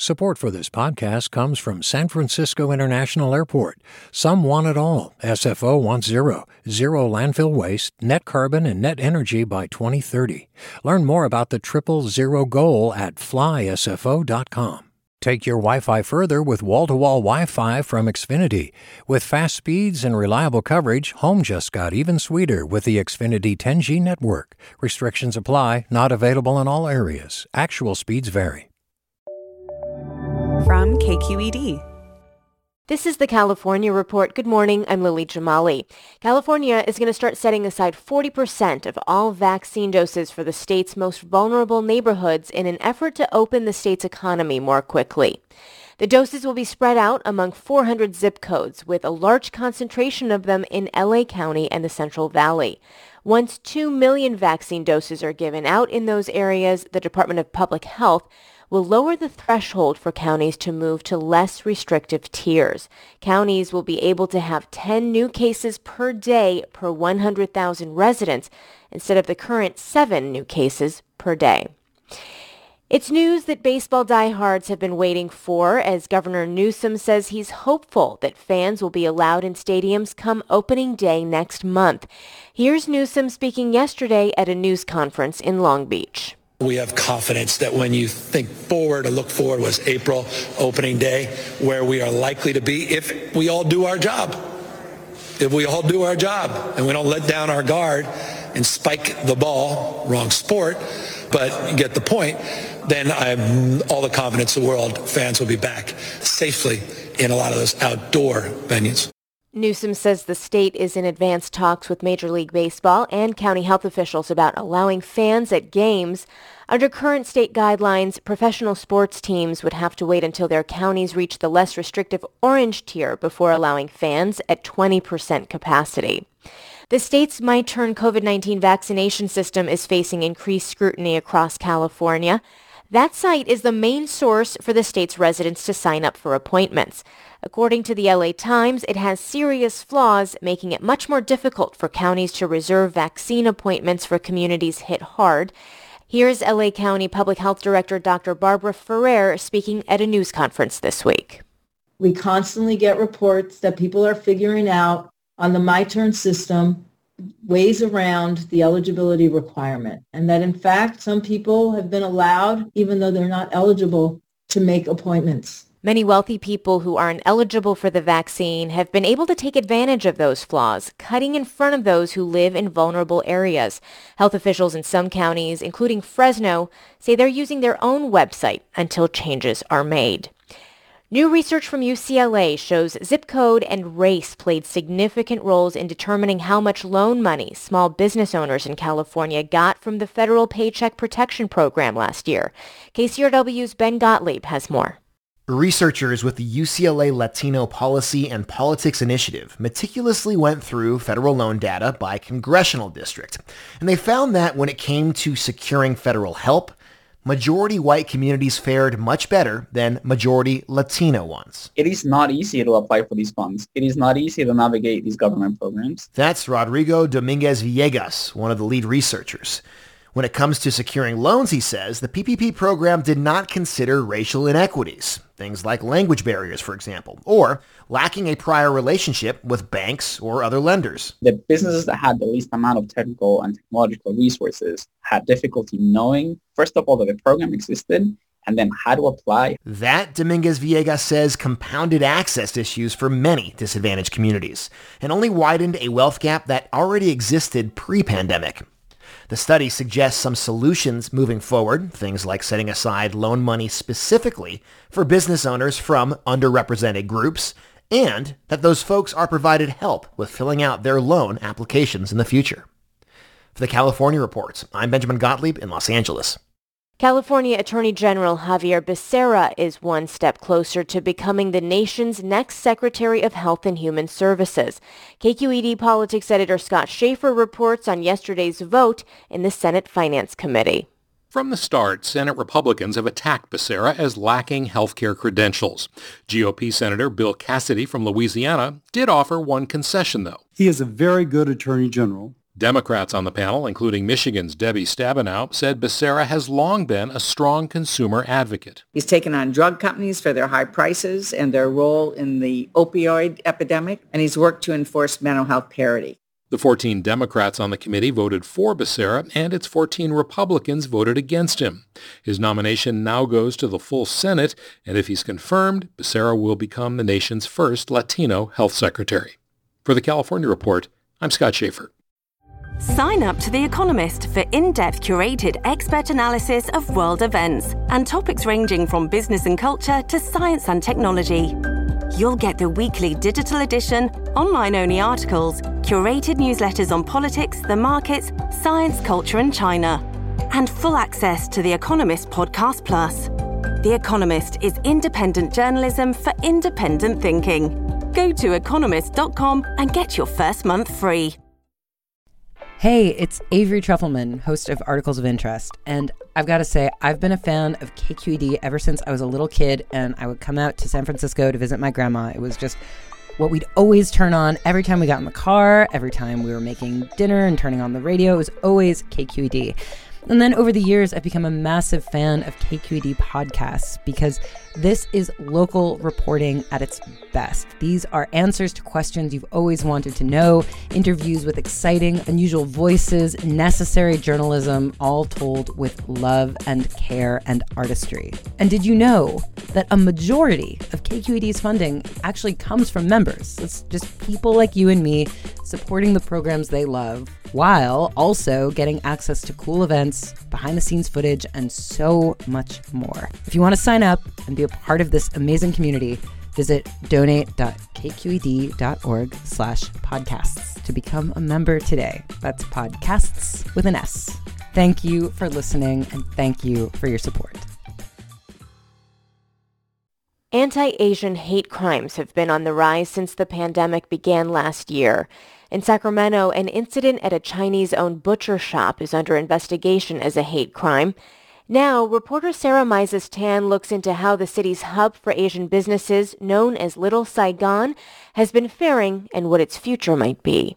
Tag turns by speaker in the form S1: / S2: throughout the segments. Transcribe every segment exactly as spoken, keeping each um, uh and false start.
S1: Support for this podcast comes from San Francisco International Airport. Some want it all. S F O wants zero. Zero landfill waste, net carbon, and net energy by twenty thirty. Learn more about the triple zero goal at fly S F O dot com. Take your Wi-Fi further with wall-to-wall Wi-Fi from Xfinity. With fast speeds and reliable coverage, home just got even sweeter with the Xfinity ten G network. Restrictions apply, not available in all areas. Actual speeds vary.
S2: From K Q E D.
S3: This is the California Report. Good morning. I'm Lily Jamali. California is going to start setting aside forty percent of all vaccine doses for the state's most vulnerable neighborhoods in an effort to open the state's economy more quickly. The doses will be spread out among four hundred zip codes, with a large concentration of them in L A County and the Central Valley. Once two million vaccine doses are given out in those areas, the Department of Public Health will lower the threshold for counties to move to less restrictive tiers. Counties will be able to have ten new cases per day per one hundred thousand residents instead of the current seven new cases per day. It's news that baseball diehards have been waiting for, as Governor Newsom says he's hopeful that fans will be allowed in stadiums come opening day next month. Here's Newsom speaking yesterday at a news conference in Long Beach.
S4: We have confidence that when you think forward or look forward was April opening day, where we are likely to be if we all do our job. If we all do our job and we don't let down our guard and spike the ball, wrong sport, but you get the point, then I have all the confidence in the world fans will be back safely in a lot of those outdoor venues.
S3: Newsom says the state is in advanced talks with Major League Baseball and county health officials about allowing fans at games. Under current state guidelines, professional sports teams would have to wait until their counties reach the less restrictive orange tier before allowing fans at twenty percent capacity. The state's My Turn COVID nineteen vaccination system is facing increased scrutiny across California. That site is the main source for the state's residents to sign up for appointments. According to the L A Times, it has serious flaws, making it much more difficult for counties to reserve vaccine appointments for communities hit hard. Here's L A County Public Health Director Doctor Barbara Ferrer speaking at a news conference this week.
S5: We constantly get reports that people are figuring out on the My Turn system ways around the eligibility requirement, and that in fact some people have been allowed, even though they're not eligible, to make appointments.
S3: Many wealthy people who aren't eligible for the vaccine have been able to take advantage of those flaws, cutting in front of those who live in vulnerable areas. Health officials in some counties, including Fresno, say they're using their own website until changes are made. New research from U C L A shows zip code and race played significant roles in determining how much loan money small business owners in California got from the federal Paycheck Protection Program last year. K C R W's Ben Gottlieb has more.
S6: Researchers with the U C L A Latino Policy and Politics Initiative meticulously went through federal loan data by congressional district, and they found that when it came to securing federal help, majority white communities fared much better than majority Latino ones.
S7: It is not easy to apply for these funds. It is not easy to navigate these government programs.
S6: That's Rodrigo Dominguez Villegas, one of the lead researchers. When it comes to securing loans, he says, the P P P program did not consider racial inequities, things like language barriers, for example, or lacking a prior relationship with banks or other lenders.
S7: The businesses that had the least amount of technical and technological resources had difficulty knowing, first of all, that the program existed, and then how to apply.
S6: That, Dominguez Villegas says, compounded access issues for many disadvantaged communities, and only widened a wealth gap that already existed pre-pandemic. The study suggests some solutions moving forward, things like setting aside loan money specifically for business owners from underrepresented groups, and that those folks are provided help with filling out their loan applications in the future. For the California Report, I'm Benjamin Gottlieb in Los Angeles.
S3: California Attorney General Xavier Becerra is one step closer to becoming the nation's next Secretary of Health and Human Services. K Q E D Politics Editor Scott Schaefer reports on yesterday's vote in the Senate Finance Committee.
S8: From the start, Senate Republicans have attacked Becerra as lacking health care credentials. G O P Senator Bill Cassidy from Louisiana did offer one concession, though.
S9: He is a very good attorney general.
S8: Democrats on the panel, including Michigan's Debbie Stabenow, said Becerra has long been a strong consumer advocate.
S2: He's taken on drug companies for their high prices and their role in the opioid epidemic, and he's worked to enforce mental health parity.
S8: The fourteen Democrats on the committee voted for Becerra, and its fourteen Republicans voted against him. His nomination now goes to the full Senate, and if he's confirmed, Becerra will become the nation's first Latino health secretary. For the California Report, I'm Scott Schaefer.
S9: Sign up to The Economist for in-depth curated expert analysis of world events and topics ranging from business and culture to science and technology. You'll get the weekly digital edition, online-only articles, curated newsletters on politics, the markets, science, culture, and China, and full access to The Economist Podcast Plus. The Economist is independent journalism for independent thinking. Go to economist dot com and get your first month free.
S10: Hey, it's Avery Trufelman, host of Articles of Interest, and I've got to say, I've been a fan of K Q E D ever since I was a little kid, and I would come out to San Francisco to visit my grandma. It was just what we'd always turn on every time we got in the car, every time we were making dinner and turning on the radio. It was always K Q E D. And then over the years, I've become a massive fan of K Q E D podcasts because this is local reporting at its best. These are answers to questions you've always wanted to know, interviews with exciting, unusual voices, necessary journalism, all told with love and care and artistry. And did you know that a majority of K Q E D's funding actually comes from members? It's just people like you and me supporting the programs they love, while also getting access to cool events, behind-the-scenes footage, and so much more. If you want to sign up and be a part of this amazing community, visit donate.kqed.org slash podcasts to become a member today. That's podcasts with an S. Thank you for listening, and thank you for your support.
S3: Anti-Asian hate crimes have been on the rise since the pandemic began last year. In Sacramento, an incident at a Chinese-owned butcher shop is under investigation as a hate crime. Now, reporter Sarah Mises Tan looks into how the city's hub for Asian businesses, known as Little Saigon, has been faring and what its future might be.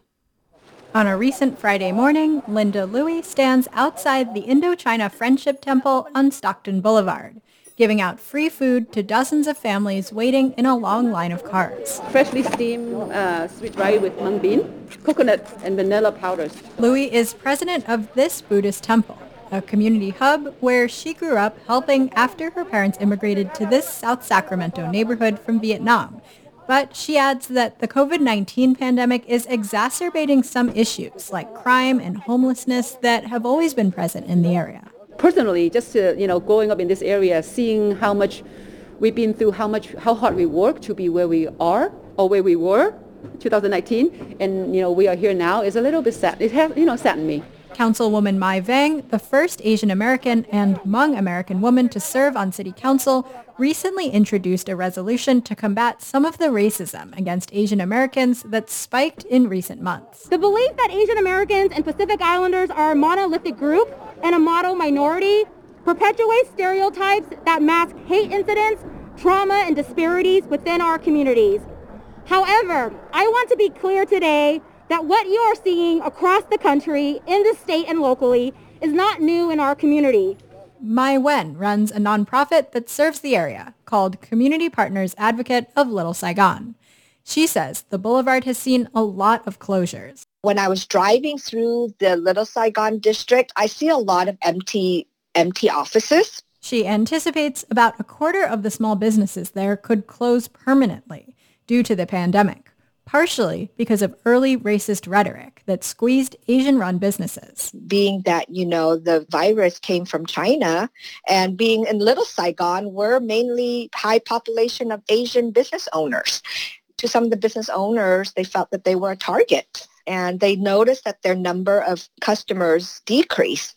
S11: On a recent Friday morning, Linda Louie stands outside the Indochina Friendship Temple on Stockton Boulevard, giving out free food to dozens of families waiting in a long line of cars.
S12: Freshly steamed uh, sweet rice with mung bean, coconut and vanilla powders.
S11: Louie is president of this Buddhist temple, a community hub where she grew up helping after her parents immigrated to this South Sacramento neighborhood from Vietnam. But she adds that the covid nineteen pandemic is exacerbating some issues like crime and homelessness that have always been present in the area.
S12: Personally, just uh, you know, growing up in this area, seeing how much we've been through, how much, how hard we work to be where we are or where we were, twenty nineteen, and you know, we are here now, is a little bit sad. It has, you know, saddened me.
S11: Councilwoman Mai Vang, the first Asian American and Hmong American woman to serve on city council, recently introduced a resolution to combat some of the racism against Asian Americans that spiked in recent months.
S13: The belief that Asian Americans and Pacific Islanders are a monolithic group and a model minority perpetuates stereotypes that mask hate incidents, trauma, and disparities within our communities. However, I want to be clear today that what you are seeing across the country, in the state and locally, is not new in our community.
S11: Mai Wen runs a nonprofit that serves the area called Community Partners Advocate of Little Saigon. She says the boulevard has seen a lot of closures.
S14: When I was driving through the Little Saigon district, I see a lot of empty, empty offices.
S11: She anticipates about a quarter of the small businesses there could close permanently due to the pandemic, partially because of early racist rhetoric that squeezed Asian-run businesses.
S14: Being that, you know, the virus came from China, and being in Little Saigon, we're mainly high population of Asian business owners. To some of the business owners, they felt that they were a target, and they noticed that their number of customers decreased.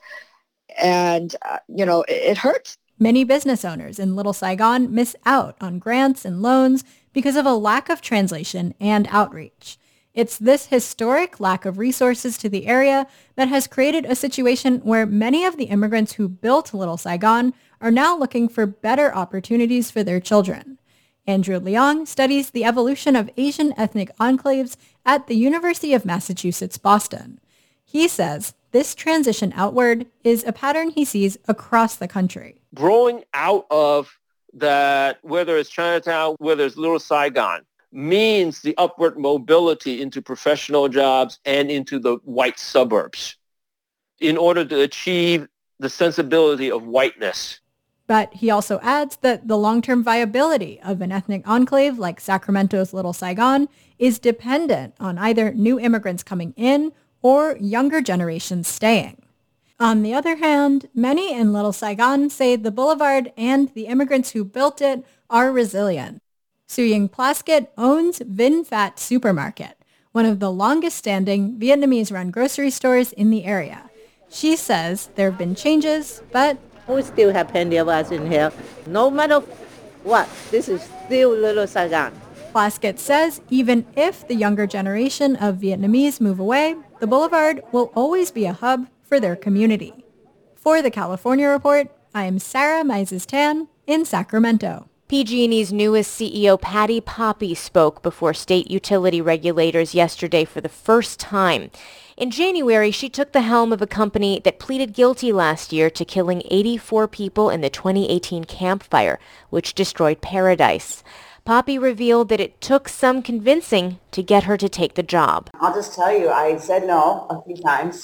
S14: And, uh, you know, it, it hurts.
S11: Many business owners in Little Saigon miss out on grants and loans because of a lack of translation and outreach. It's this historic lack of resources to the area that has created a situation where many of the immigrants who built Little Saigon are now looking for better opportunities for their children. Andrew Leong studies the evolution of Asian ethnic enclaves at the University of Massachusetts, Boston. He says this transition outward is a pattern he sees across the country.
S15: Growing out of that, whether it's Chinatown, whether it's Little Saigon, means the upward mobility into professional jobs and into the white suburbs in order to achieve the sensibility of whiteness.
S11: But he also adds that the long-term viability of an ethnic enclave like Sacramento's Little Saigon is dependent on either new immigrants coming in or younger generations staying. On the other hand, many in Little Saigon say the boulevard and the immigrants who built it are resilient. Suying Plaskett owns Vinh Phat Supermarket, one of the longest-standing Vietnamese-run grocery stores in the area. She says there have been changes, but
S16: we still have plenty of us in here. No matter what, this is still Little Saigon.
S11: Plaskett says even if the younger generation of Vietnamese move away, the boulevard will always be a hub for their community. For the California Report, I am Sarah Mises-Tan in Sacramento.
S3: P G and E's newest C E O, Patti Poppe, spoke before state utility regulators yesterday for the first time. In January, she took the helm of a company that pleaded guilty last year to killing eighty-four people in the twenty eighteen Camp Fire, which destroyed Paradise. Poppe revealed that it took some convincing to get her to take the job.
S17: I'll just tell you, I said no a few times.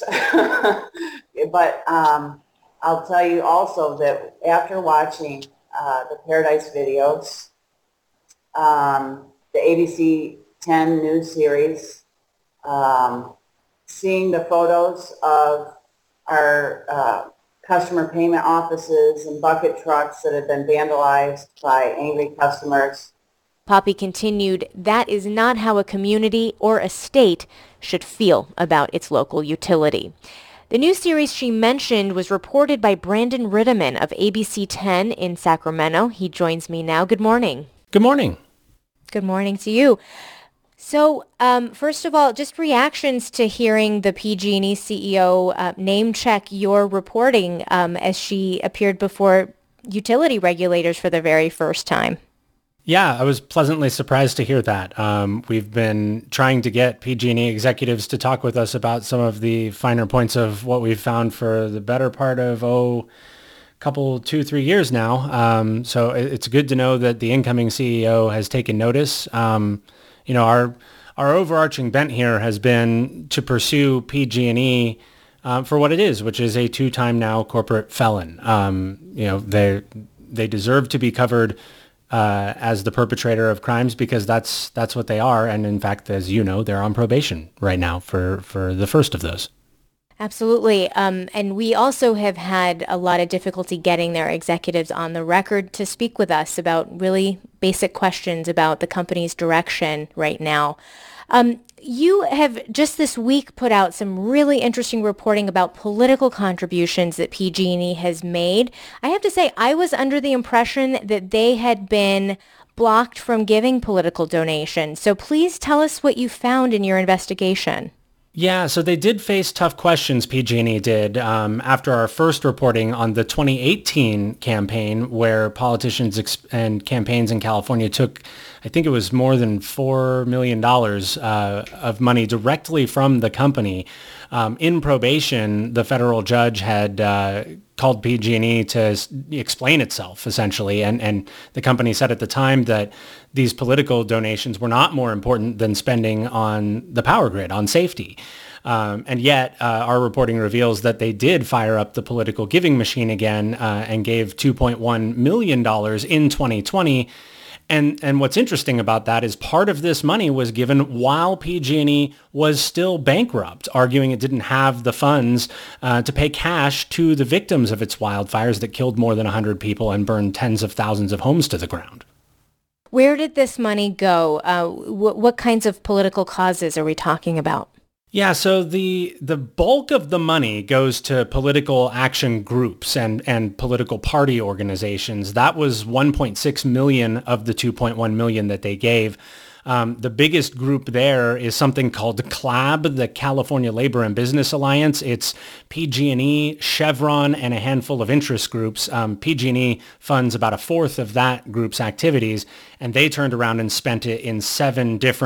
S17: But um, I'll tell you also that after watching uh, the Paradise videos, um, the A B C ten news series, um, seeing the photos of our uh, customer payment offices and bucket trucks that have been vandalized by angry customers.
S3: Poppe continued, that is not how a community or a state should feel about its local utility. The new series she mentioned was reported by Brandon Ritteman of A B C ten in Sacramento. He joins me now. Good morning.
S18: Good morning.
S3: Good morning to you. So, um, first of all, just reactions to hearing the P G and E C E O uh, name check your reporting um, as she appeared before utility regulators for the very first time.
S18: Yeah, I was pleasantly surprised to hear that. Um, we've been trying to get P G and E executives to talk with us about some of the finer points of what we've found for the better part of, oh, a couple, two, three years now. Um, so it's good to know that the incoming C E O has taken notice. Um, you know, our our overarching bent here has been to pursue P G and E uh, for what it is, which is a two-time now corporate felon. Um, you know, they they deserve to be covered Uh, as the perpetrator of crimes because that's that's what they are. And in fact, as you know, they're on probation right now for, for the first of those.
S3: Absolutely. Um, and we also have had a lot of difficulty getting their executives on the record to speak with us about really basic questions about the company's direction right now. Um, you have just this week put out some really interesting reporting about political contributions that P G and E has made. I have to say, I was under the impression that they had been blocked from giving political donations. So please tell us what you found in your investigation.
S18: Yeah, so they did face tough questions, P G and E did, um, after our first reporting on the twenty eighteen campaign where politicians ex- and campaigns in California took, I think it was more than four million dollars uh, of money directly from the company. Um, in probation, the federal judge had uh, called P G and E to s- explain itself, essentially, and, and the company said at the time that these political donations were not more important than spending on the power grid, on safety. Um, and yet, uh, our reporting reveals that they did fire up the political giving machine again uh, and gave two point one million dollars in twenty twenty. And and what's interesting about that is part of this money was given while P G and E was still bankrupt, arguing it didn't have the funds uh, to pay cash to the victims of its wildfires that killed more than one hundred people and burned tens of thousands of homes to the ground.
S3: Where did this money go? Uh, wh- what kinds of political causes are we talking about?
S18: Yeah, so the the bulk of the money goes to political action groups and, and political party organizations. That was one point six million of the two point one million that they gave. Um, the biggest group there is something called C L A B, the California Labor and Business Alliance. It's P G and E, Chevron, and a handful of interest groups. Um, P G and E funds about a fourth of that group's activities, and they turned around and spent it in seven different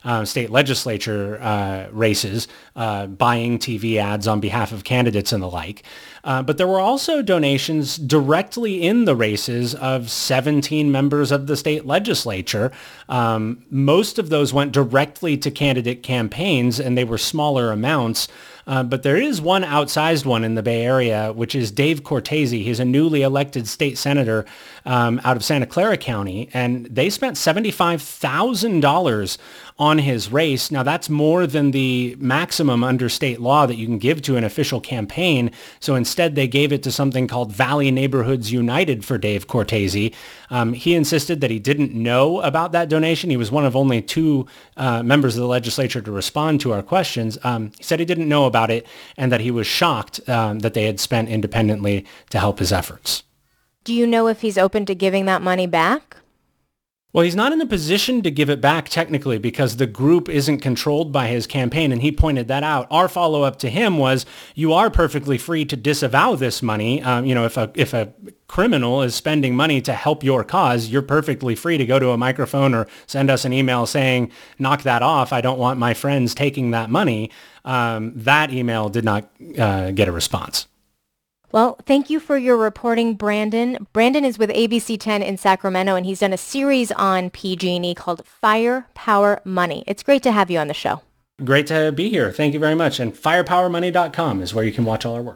S18: uh, state legislature uh, races, uh, buying T V ads on behalf of candidates and the like. Uh, but there were also donations directly in the races of seventeen members of the state legislature. Um, most of those went directly to candidate campaigns, and they were smaller amounts. Uh, but there is one outsized one in the Bay Area, which is Dave Cortese. He's a newly elected state senator um, out of Santa Clara County, and they spent seventy-five thousand dollars on his race. Now, that's more than the maximum under state law that you can give to an official campaign. So instead, they gave it to something called Valley Neighborhoods United for Dave Cortese. Um, he insisted that he didn't know about that donation. He was one of only two uh, members of the legislature to respond to our questions. Um, he said he didn't know about it and that he was shocked um, that they had spent independently to help his efforts.
S3: Do you know if he's open to giving that money back?
S18: Well, he's not in a position to give it back technically because the group isn't controlled by his campaign, and he pointed that out. Our follow-up to him was, you are perfectly free to disavow this money. Um, you know, if a if a criminal is spending money to help your cause, you're perfectly free to go to a microphone or send us an email saying, knock that off. I don't want my friends taking that money. Um, that email did not uh, get a response.
S3: Well, thank you for your reporting, Brandon. Brandon is with A B C ten in Sacramento, and he's done a series on P G and E called Firepower Money. It's great to have you on the show.
S18: Great to be here. Thank you very much. And firepower money dot com is where you can watch all our work.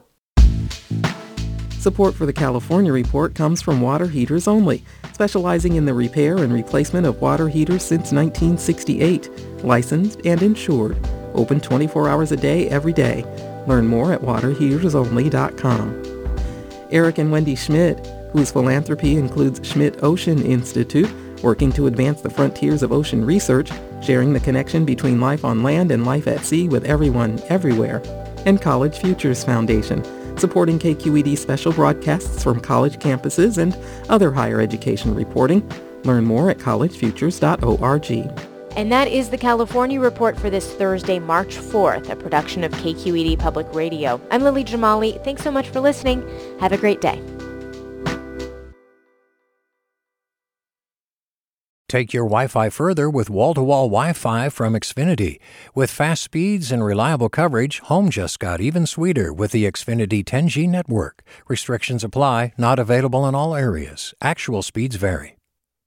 S19: Support for the California Report comes from Water Heaters Only, specializing in the repair and replacement of water heaters since nineteen sixty-eight. Licensed and insured. Open twenty-four hours a day, every day. Learn more at water heaters only dot com. Eric and Wendy Schmidt, whose philanthropy includes Schmidt Ocean Institute, working to advance the frontiers of ocean research, sharing the connection between life on land and life at sea with everyone, everywhere. And College Futures Foundation, supporting K Q E D special broadcasts from college campuses and other higher education reporting. Learn more at college futures dot org.
S3: And that is the California Report for this Thursday, March fourth, a production of K Q E D Public Radio. I'm Lily Jamali. Thanks so much for listening. Have a great day.
S1: Take your Wi-Fi further with wall-to-wall Wi-Fi from Xfinity. With fast speeds and reliable coverage, home just got even sweeter with the Xfinity ten G network. Restrictions apply, not available in all areas. Actual speeds vary.